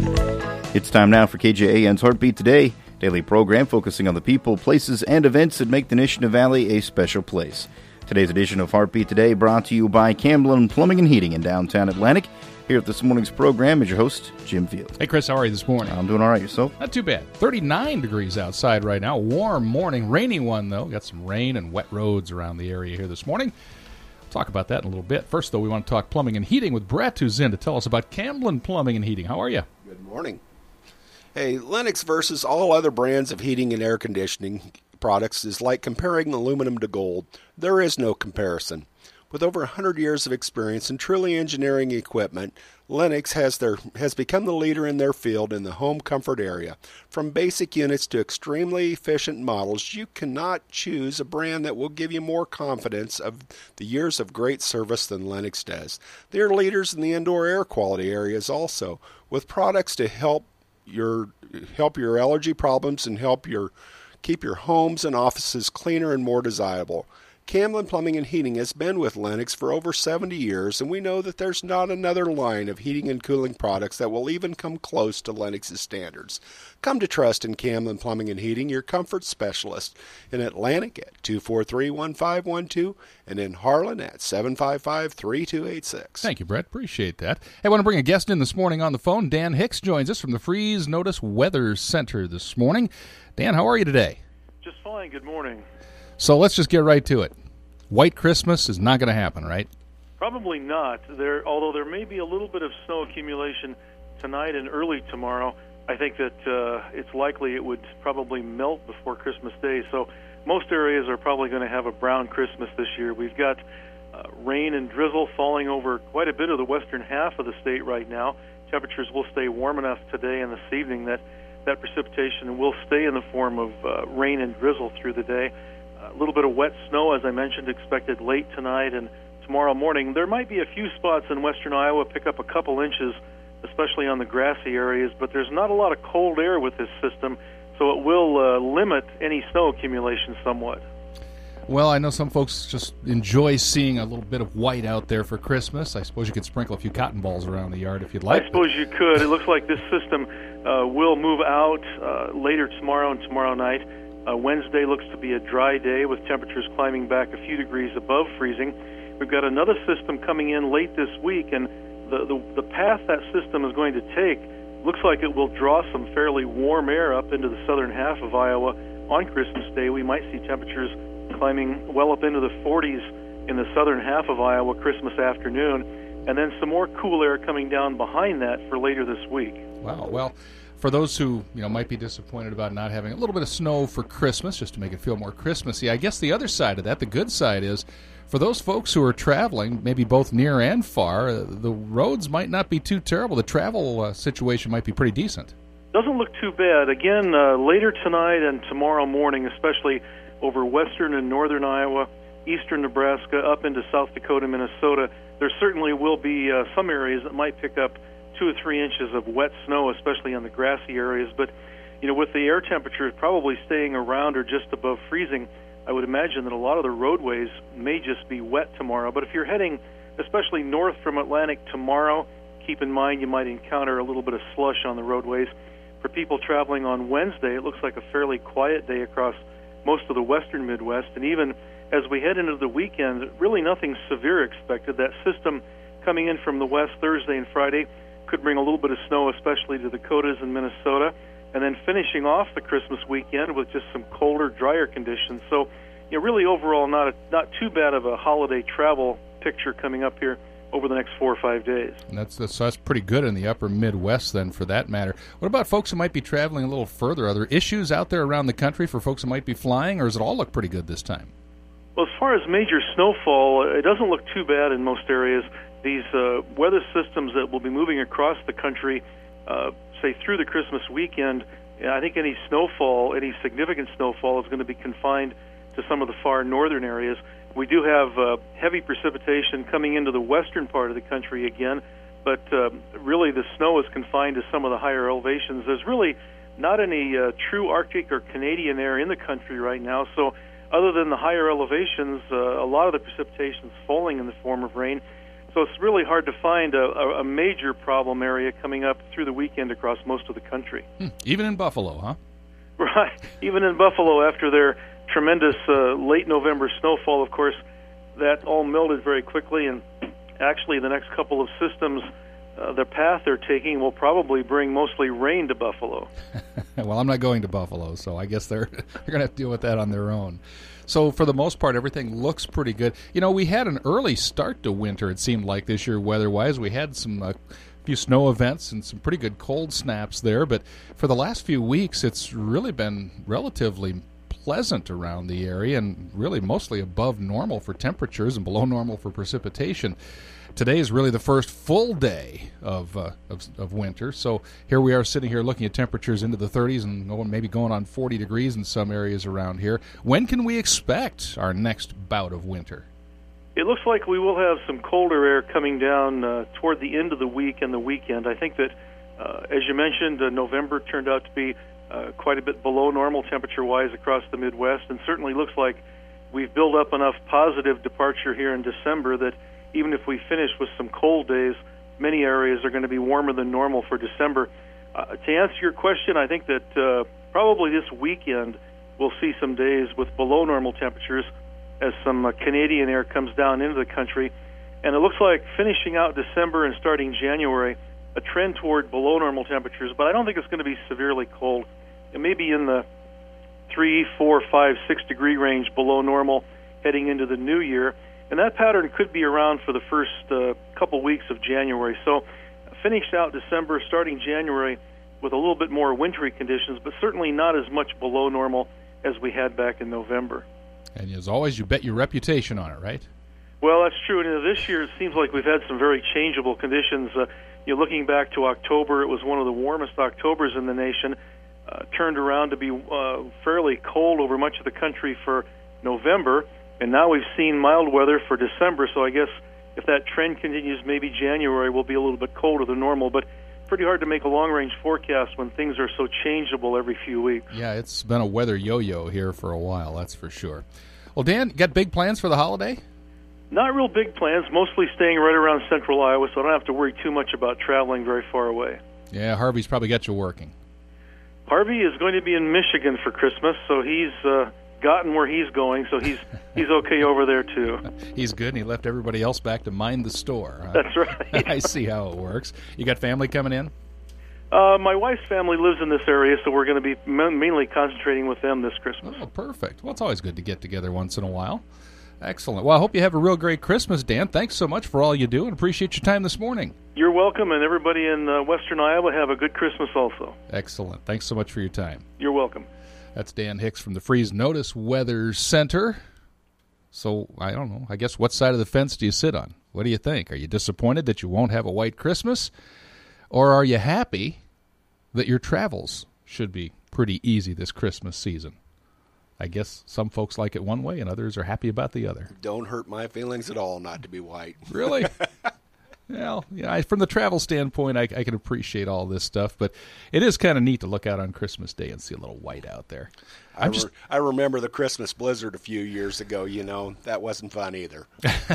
It's time now for KJAN's Heartbeat Today, daily program focusing on the people, places, and events that make the Nishina Valley a special place. Today's edition of Heartbeat Today brought to you by Camblin Plumbing and Heating in downtown Atlantic. Here at this morning's program is your host, Jim Field. Hey, Chris, how are you this morning? I'm doing all right. Yourself? Not too bad. 39 degrees outside right now. Warm morning. Rainy one, though. Got some rain and wet roads around the area here this morning. We'll talk about that in a little bit. First, though, we want to talk plumbing and heating with Brett, who's in to tell us about Camblin Plumbing and Heating. How are you? Good morning. Hey, Lennox versus all other brands of heating and air conditioning products is like comparing aluminum to gold. There is no comparison. With over 100 years of experience in truly engineering equipment, Lennox has become the leader in their field in the home comfort area. From basic units to extremely efficient models, you cannot choose a brand that will give you more confidence of the years of great service than Lennox does. They are leaders in the indoor air quality areas also, with products to help your allergy problems and keep your homes and offices cleaner and more desirable. Camblin Plumbing and Heating has been with Lennox for over 70 years, and we know that there's not another line of heating and cooling products that will even come close to Lennox's standards. Come to trust in Camblin Plumbing and Heating, your comfort specialist, in Atlantic at 243-1512 and in Harlan at 755-3286. Thank you, Brett. Appreciate that. Hey, I want to bring a guest in this morning on the phone. Dan Hicks joins us from the Freeze Notice Weather Center this morning. Dan, how are you today? Just fine. Good morning. So let's just get right to it. White Christmas is not going to happen, right? Probably not. Although there may be a little bit of snow accumulation tonight and early tomorrow, I think that it's likely it would probably melt before Christmas Day. So most areas are probably going to have a brown Christmas this year. We've got rain and drizzle falling over quite a bit of the western half of the state right now. Temperatures will stay warm enough today and this evening that precipitation will stay in the form of rain and drizzle through the day. A little bit of wet snow, as I mentioned, expected late tonight and tomorrow morning. There might be a few spots in western Iowa pick up a couple inches, especially on the grassy areas, but there's not a lot of cold air with this system, so it will limit any snow accumulation somewhat. Well, I know some folks just enjoy seeing a little bit of white out there for Christmas. I suppose you could sprinkle a few cotton balls around the yard if you'd like. I suppose you could. It looks like this system will move out later tomorrow and tomorrow night. Wednesday looks to be a dry day with temperatures climbing back a few degrees above freezing. We've got another system coming in late this week, and the path that system is going to take looks like it will draw some fairly warm air up into the southern half of Iowa on Christmas Day. We might see temperatures climbing well up into the 40s in the southern half of Iowa Christmas afternoon, and then some more cool air coming down behind that for later this week. Wow. Well, for those who might be disappointed about not having a little bit of snow for Christmas, just to make it feel more Christmassy, I guess the other side of that, the good side, is for those folks who are traveling, maybe both near and far, the roads might not be too terrible. The travel situation might be pretty decent. Doesn't look too bad. Again, later tonight and tomorrow morning, especially over western and northern Iowa, eastern Nebraska, up into South Dakota, Minnesota, there certainly will be some areas that might pick up 2 or 3 inches of wet snow, especially on the grassy areas. But, with the air temperature probably staying around or just above freezing, I would imagine that a lot of the roadways may just be wet tomorrow. But if you're heading especially north from Atlantic tomorrow, keep in mind you might encounter a little bit of slush on the roadways. For people traveling on Wednesday, it looks like a fairly quiet day across most of the western Midwest. And even as we head into the weekend, really nothing severe expected. That system coming in from the west Thursday and Friday could bring a little bit of snow, especially to the Dakotas and Minnesota, and then finishing off the Christmas weekend with just some colder, drier conditions. So, really overall not too bad of a holiday travel picture coming up here over the next 4 or 5 days. And that's pretty good in the upper Midwest then, for that matter. What about folks who might be traveling a little further? Are there issues out there around the country for folks who might be flying, or does it all look pretty good this time? Well, as far as major snowfall, it doesn't look too bad in most areas. These weather systems that will be moving across the country, say through the Christmas weekend, I think any significant snowfall is going to be confined to some of the far northern areas. We do have heavy precipitation coming into the western part of the country again, but really the snow is confined to some of the higher elevations. There's really not any true Arctic or Canadian air in the country right now, so other than the higher elevations, a lot of the precipitation is falling in the form of rain. So it's really hard to find a major problem area coming up through the weekend across most of the country. Even in Buffalo, huh? Right. Even in Buffalo, after their tremendous late November snowfall, of course, that all melted very quickly, and actually the next couple of systems, the path they're taking will probably bring mostly rain to Buffalo. Well, I'm not going to Buffalo, so I guess they're going to have to deal with that on their own. So for the most part, everything looks pretty good. You know, we had an early start to winter, it seemed like, this year weather-wise. We had some few snow events and some pretty good cold snaps there, but for the last few weeks, it's really been relatively pleasant around the area and really mostly above normal for temperatures and below normal for precipitation. Today is really the first full day of winter, so here we are sitting here looking at temperatures into the 30s and maybe going on 40 degrees in some areas around here. When can we expect our next bout of winter? It looks like we will have some colder air coming down toward the end of the week and the weekend. I think that, as you mentioned, November turned out to be quite a bit below normal temperature-wise across the Midwest, and certainly looks like we've built up enough positive departure here in December that even if we finish with some cold days, many areas are going to be warmer than normal for December. To answer your question, I think that probably this weekend we'll see some days with below normal temperatures as some Canadian air comes down into the country. And it looks like finishing out December and starting January, a trend toward below normal temperatures, but I don't think it's going to be severely cold. It may be in the 3, 4, 5, 6 degree range below normal heading into the new year. And that pattern could be around for the first couple weeks of January. So finish out December, starting January with a little bit more wintry conditions, but certainly not as much below normal as we had back in November. And as always, you bet your reputation on it, right? Well, that's true. And this year it seems like we've had some very changeable conditions. Looking back to October, it was one of the warmest Octobers in the nation. Turned around to be fairly cold over much of the country for November. And now we've seen mild weather for December, so I guess if that trend continues, maybe January will be a little bit colder than normal. But pretty hard to make a long-range forecast when things are so changeable every few weeks. Yeah, it's been a weather yo-yo here for a while, that's for sure. Well, Dan, got big plans for the holiday? Not real big plans, mostly staying right around central Iowa, so I don't have to worry too much about traveling very far away. Yeah, Harvey's probably got you working. Harvey is going to be in Michigan for Christmas, so he's gotten where he's going, so he's okay over there too. He's good, and he left everybody else back to mind the store. Huh? That's right. I see how it works. You got family coming in? My wife's family lives in this area, so we're going to be mainly concentrating with them this Christmas. Oh, perfect. Well, it's always good to get together once in a while. Excellent. Well, I hope you have a real great Christmas, Dan. Thanks so much for all you do, and appreciate your time this morning. You're welcome, and everybody in western Iowa, have a good Christmas also. Excellent. Thanks so much for your time. You're welcome. That's Dan Hicks from the Freeze Notice Weather Center. So, I don't know, I guess what side of the fence do you sit on? What do you think? Are you disappointed that you won't have a white Christmas? Or are you happy that your travels should be pretty easy this Christmas season? I guess some folks like it one way and others are happy about the other. Don't hurt my feelings at all not to be white. Really? Well, yeah, from the travel standpoint, I can appreciate all this stuff, but it is kind of neat to look out on Christmas Day and see a little white out there. I remember the Christmas blizzard a few years ago, that wasn't fun either.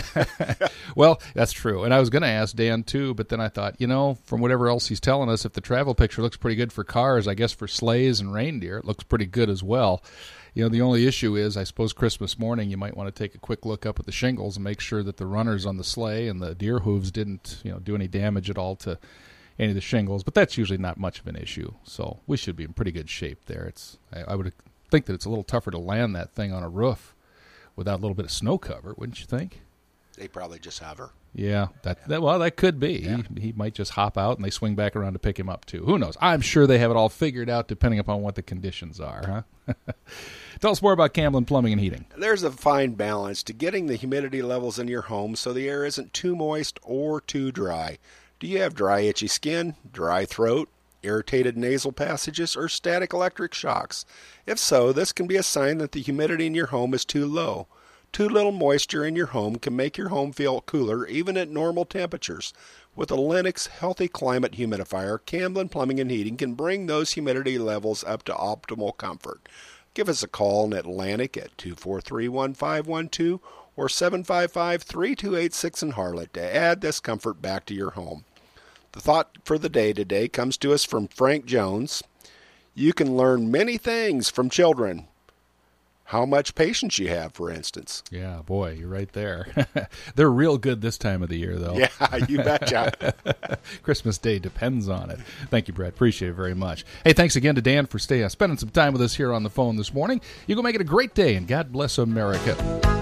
Well, that's true. And I was going to ask Dan, too, but then I thought, from whatever else he's telling us, if the travel picture looks pretty good for cars, I guess for sleighs and reindeer, it looks pretty good as well. The only issue is, I suppose Christmas morning, you might want to take a quick look up at the shingles and make sure that the runners on the sleigh and the deer hooves didn't, do any damage at all to any of the shingles. But that's usually not much of an issue, so we should be in pretty good shape there. I would think that it's a little tougher to land that thing on a roof without a little bit of snow cover, wouldn't you think? They probably just hover. Yeah, that could be. Yeah. He might just hop out and they swing back around to pick him up too. Who knows? I'm sure they have it all figured out depending upon what the conditions are, huh? Tell us more about Camblin Plumbing and Heating. There's a fine balance to getting the humidity levels in your home so the air isn't too moist or too dry. Do you have dry, itchy skin, dry throat, irritated nasal passages, or static electric shocks? If so, this can be a sign that the humidity in your home is too low. Too little moisture in your home can make your home feel cooler even at normal temperatures. With a Lennox Healthy Climate Humidifier, Camblin Plumbing and Heating can bring those humidity levels up to optimal comfort. Give us a call in Atlantic at 243-1512 or 755-3286 in Harlot to add this comfort back to your home. The thought for the day today comes to us from Frank Jones. You can learn many things from children. How much patience you have, for instance. Yeah, boy, you're right there. They're real good this time of the year, though. Yeah, you betcha. Christmas Day depends on it. Thank you, Brett. Appreciate it very much. Hey, thanks again to Dan for spending some time with us here on the phone this morning. You go make it a great day, and God bless America.